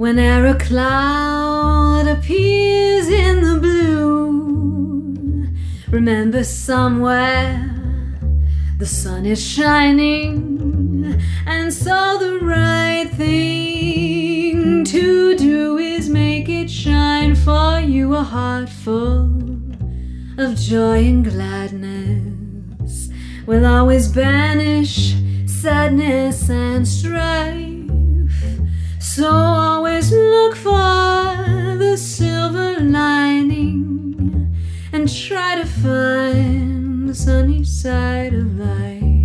Whene'er a cloud appears in the blue, remember somewhere the sun is shining, and so the right thing to do is make it shine for you. A heart full of joy and gladness will always banish sadness and strife. So always look for the silver lining and try to find the sunny side of life.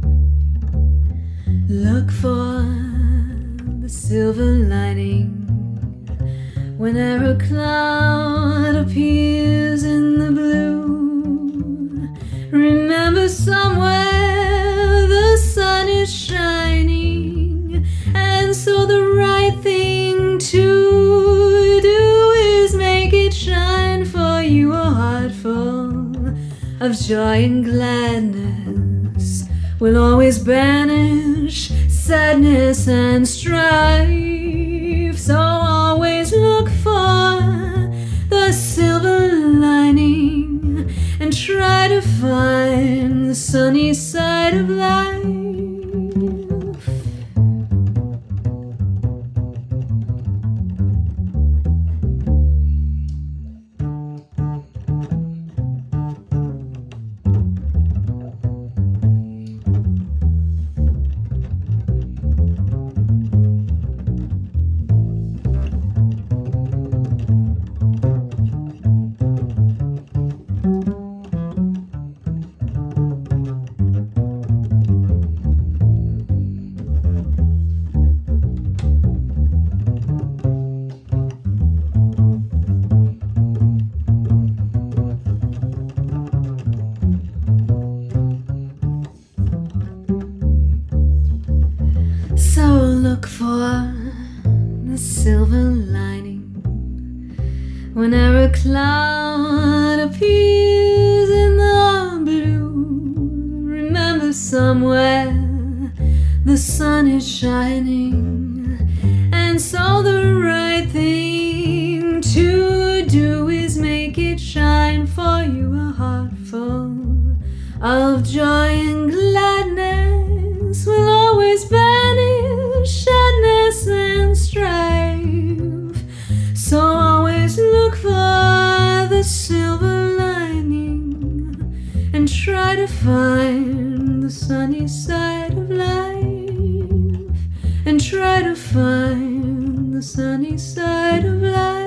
Look for the silver lining whenever a cloud appears in the blue. Remember somewhere the sun is shining, and so the right thing to do is make it shine for you. A heart full of joy and gladness will always banish sadness and strife. So always look for the silver lining and try to find the sunny side of life. So look for the silver lining whenever a cloud appears in the blue. Remember somewhere the sun is shining, and so the right thing to do is make it shine for you. A heart full of joy and gladness will always banish sadness and strife. So always look for the silver lining and try to find the sunny side of life, and try to find the sunny side of life.